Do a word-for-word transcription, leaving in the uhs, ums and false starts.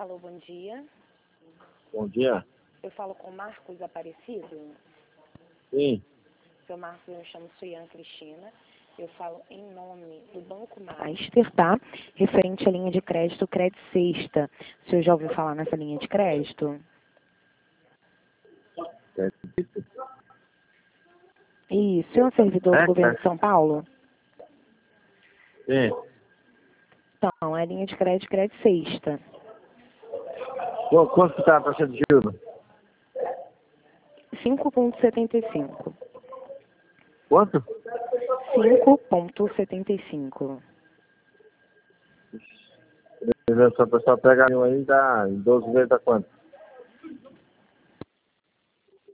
Alô, bom dia. Bom dia. Eu falo com Marcos Aparecido. Sim. Seu Marcos, eu me chamo Suiane Cristina. Eu falo em nome do Banco Master, tá? Referente à linha de crédito Crédito Sexta. O senhor já ouviu falar nessa linha de crédito? Crédito? Isso. O senhor é um servidor É, do governo é. de São Paulo? Sim. Então, é a linha de crédito Crédito Sexta. Qu- Quanto que está a taxa de juros? cinco vírgula setenta e cinco. Quanto? cinco vírgula setenta e cinco. Se a pessoa pegar um aí, dá em doze vezes dá quanto?